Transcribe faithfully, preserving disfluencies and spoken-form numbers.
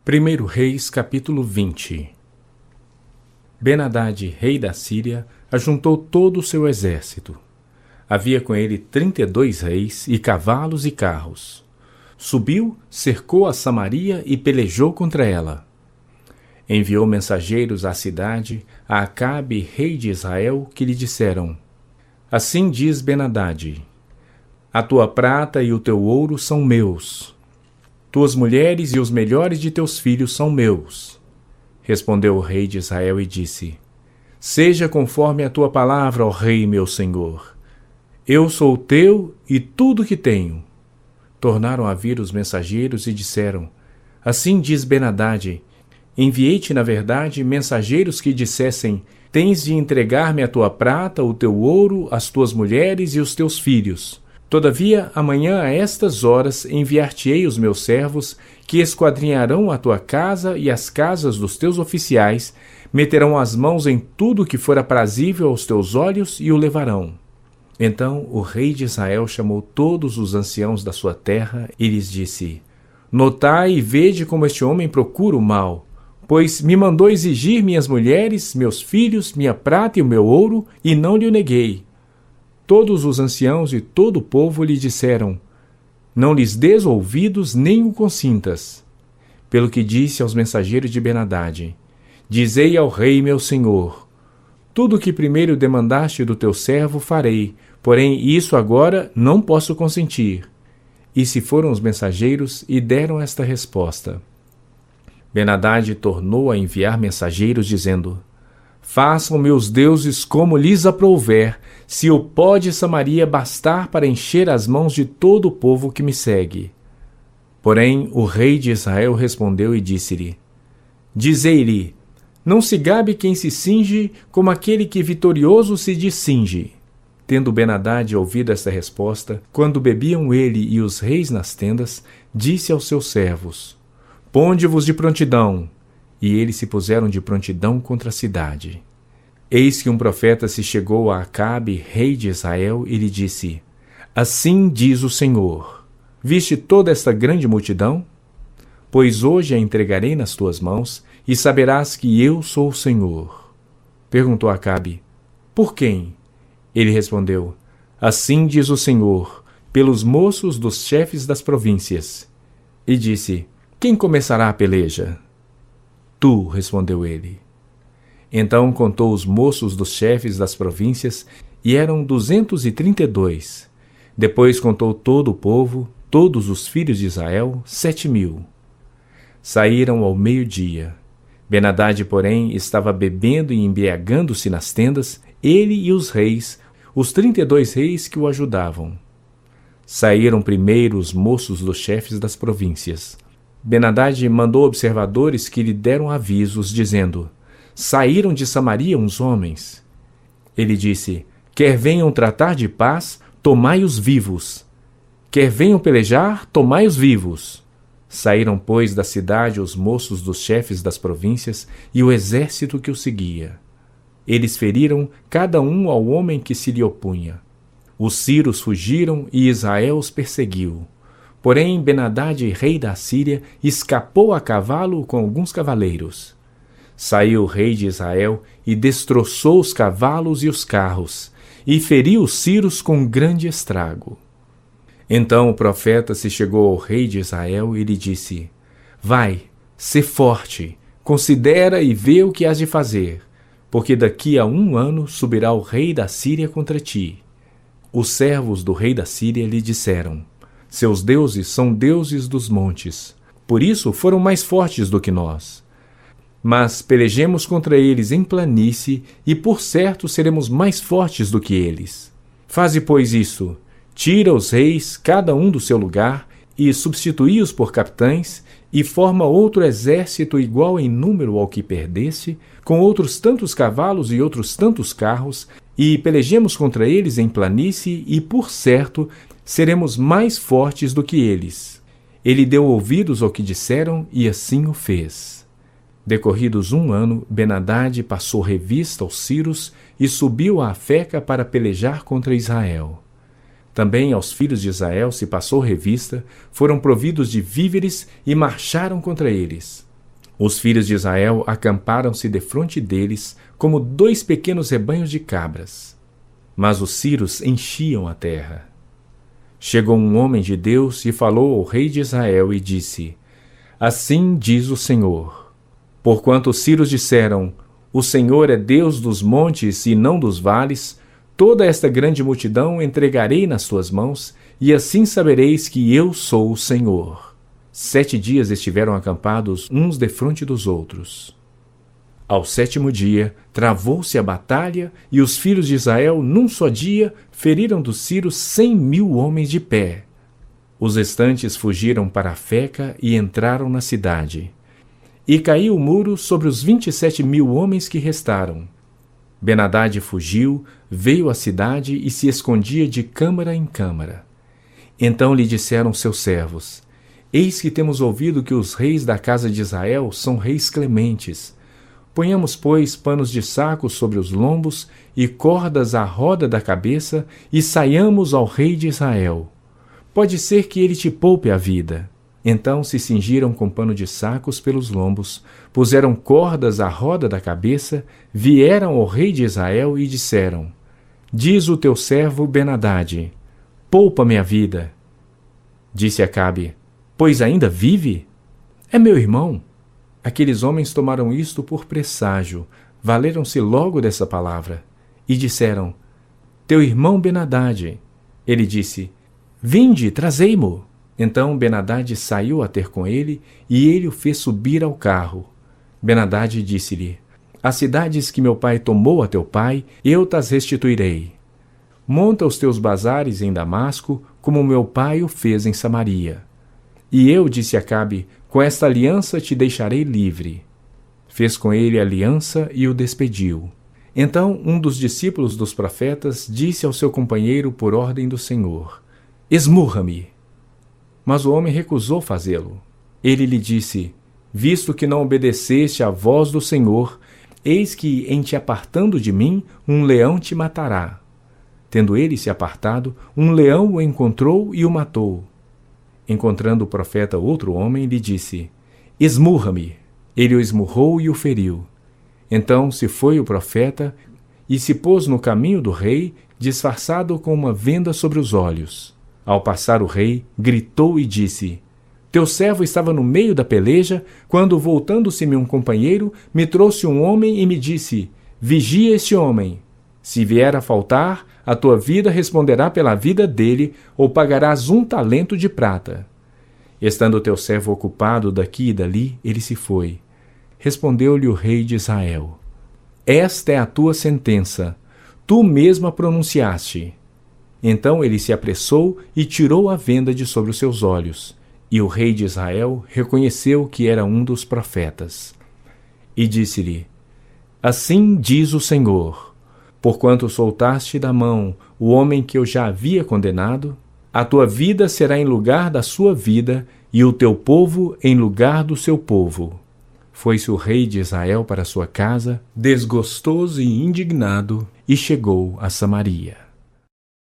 primeiro Reis, capítulo vinte. Ben-Hadad, rei da Síria, ajuntou todo o seu exército. Havia com ele trinta e dois reis, e cavalos e carros. Subiu, cercou a Samaria e pelejou contra ela. Enviou mensageiros à cidade, a Acabe, rei de Israel, que lhe disseram: Assim diz Ben-Hadad: A tua prata e o teu ouro são meus. Tuas mulheres e os melhores de teus filhos são meus. Respondeu o rei de Israel e disse: Seja conforme a tua palavra, ó rei meu senhor. Eu sou teu e tudo o que tenho. Tornaram a vir os mensageiros e disseram: Assim diz Ben-Hadad: Enviei-te, na verdade, mensageiros que dissessem: Tens de entregar-me a tua prata, o teu ouro, as tuas mulheres e os teus filhos. Todavia, amanhã a estas horas enviar-te-ei os meus servos, que esquadrinharão a tua casa e as casas dos teus oficiais, meterão as mãos em tudo o que for aprazível aos teus olhos e o levarão. Então o rei de Israel chamou todos os anciãos da sua terra e lhes disse: Notai e vede como este homem procura o mal, pois me mandou exigir minhas mulheres, meus filhos, minha prata e o meu ouro, e não lhe o neguei. Todos os anciãos e todo o povo lhe disseram: Não lhes des ouvidos nem o consintas. Pelo que disse aos mensageiros de Ben-Hadad: Dizei ao rei meu senhor: Tudo o que primeiro demandaste do teu servo farei, porém isso agora não posso consentir. E se foram os mensageiros e deram esta resposta. Ben-Hadad tornou a enviar mensageiros, dizendo: Façam meus deuses como lhes aprouver, se o pó de Samaria bastar para encher as mãos de todo o povo que me segue. Porém o rei de Israel respondeu e disse-lhe: Dizei-lhe: Não se gabe quem se cinge como aquele que vitorioso se discinge. Tendo Ben-Hadad ouvido esta resposta, quando bebiam ele e os reis nas tendas, disse aos seus servos: Ponde-vos de prontidão. E eles se puseram de prontidão contra a cidade. Eis que um profeta se chegou a Acabe, rei de Israel, e lhe disse: Assim diz o Senhor: Viste toda esta grande multidão? Pois hoje a entregarei nas tuas mãos, e saberás que eu sou o Senhor. Perguntou Acabe: Por quem? Ele respondeu: Assim diz o Senhor, pelos moços dos chefes das províncias. E disse: Quem começará a peleja? Tu, respondeu ele. Então contou os moços dos chefes das províncias, e eram duzentos e trinta e dois. Depois contou todo o povo, todos os filhos de Israel, sete mil. Saíram ao meio-dia. Ben-Hadad, porém, estava bebendo e embriagando-se nas tendas, ele e os reis, os trinta e dois reis que o ajudavam. Saíram primeiro os moços dos chefes das províncias. Ben-Hadad mandou observadores que lhe deram avisos, dizendo: Saíram de Samaria uns homens. Ele disse: Quer venham tratar de paz, tomai-os vivos. Quer venham pelejar, tomai-os vivos. Saíram, pois, da cidade os moços dos chefes das províncias e o exército que o seguia. Eles feriram cada um ao homem que se lhe opunha. Os sírios fugiram e Israel os perseguiu. Porém, Ben-Hadad, rei da Síria, escapou a cavalo com alguns cavaleiros. Saiu o rei de Israel e destroçou os cavalos e os carros, e feriu os sírios com grande estrago. Então o profeta se chegou ao rei de Israel e lhe disse: Vai, sê forte, considera e vê o que has de fazer, porque daqui a um ano subirá o rei da Síria contra ti. Os servos do rei da Síria lhe disseram: Seus deuses são deuses dos montes, por isso foram mais fortes do que nós. Mas pelejemos contra eles em planície, e por certo seremos mais fortes do que eles. Faze, pois, isso: tira os reis, cada um do seu lugar, e substituí-os por capitães, e forma outro exército igual em número ao que perdeste, com outros tantos cavalos e outros tantos carros, e pelejemos contra eles em planície, e por certo seremos mais fortes do que eles. Ele deu ouvidos ao que disseram, e assim o fez. Decorridos um ano, Ben-Hadad passou revista aos sírios e subiu a Afeca para pelejar contra Israel. Também aos filhos de Israel se passou revista, foram providos de víveres e marcharam contra eles. Os filhos de Israel acamparam-se defronte deles, como dois pequenos rebanhos de cabras. Mas os ciros enchiam a terra. Chegou um homem de Deus e falou ao rei de Israel e disse: Assim diz o Senhor: Porquanto os ciros disseram: O Senhor é Deus dos montes e não dos vales, toda esta grande multidão entregarei nas tuas mãos, e assim sabereis que eu sou o Senhor. Sete dias estiveram acampados uns defronte dos outros. Ao sétimo dia, travou-se a batalha, e os filhos de Israel, num só dia, feriram dos ciros cem mil homens de pé. Os restantes fugiram para a Feca e entraram na cidade. E caiu o muro sobre os vinte e sete mil homens que restaram. Ben-Hadad fugiu, veio à cidade e se escondia de câmara em câmara. Então lhe disseram seus servos: Eis que temos ouvido que os reis da casa de Israel são reis clementes. Ponhamos, pois, panos de saco sobre os lombos e cordas à roda da cabeça e saiamos ao rei de Israel. Pode ser que ele te poupe a vida. Então se cingiram com pano de sacos pelos lombos, puseram cordas à roda da cabeça, vieram ao rei de Israel e disseram: Diz o teu servo Ben-Hadad: Poupa-me a vida. Disse Acabe: Pois ainda vive? É meu irmão. Aqueles homens tomaram isto por presságio, valeram-se logo dessa palavra, e disseram: Teu irmão Ben-Hadad. Ele disse: Vinde, trazei-mo. Então Ben-Hadad saiu a ter com ele, e ele o fez subir ao carro. Ben-Hadad disse-lhe: As cidades que meu pai tomou a teu pai, eu tas restituirei. Monta os teus bazares em Damasco, como meu pai o fez em Samaria. E eu, disse Acabe, com esta aliança te deixarei livre. Fez com ele aliança e o despediu. Então um dos discípulos dos profetas disse ao seu companheiro por ordem do Senhor: Esmurra-me. Mas o homem recusou fazê-lo. Ele lhe disse: Visto que não obedeceste à voz do Senhor, eis que, em te apartando de mim, um leão te matará. Tendo ele se apartado, um leão o encontrou e o matou. Encontrando o profeta outro homem, lhe disse: Esmurra-me. Ele o esmurrou e o feriu. Então se foi o profeta e se pôs no caminho do rei, disfarçado com uma venda sobre os olhos. Ao passar o rei, gritou e disse: Teu servo estava no meio da peleja, quando, voltando-se-me um companheiro, me trouxe um homem e me disse: Vigia este homem. Se vier a faltar, a tua vida responderá pela vida dele, ou pagarás um talento de prata. Estando teu servo ocupado daqui e dali, ele se foi. Respondeu-lhe o rei de Israel: Esta é a tua sentença, tu mesma pronunciaste. Então ele se apressou e tirou a venda de sobre os seus olhos, e o rei de Israel reconheceu que era um dos profetas. E disse-lhe: Assim diz o Senhor: Porquanto soltaste da mão o homem que eu já havia condenado, a tua vida será em lugar da sua vida, e o teu povo em lugar do seu povo. Foi-se o rei de Israel para sua casa, desgostoso e indignado, e chegou a Samaria.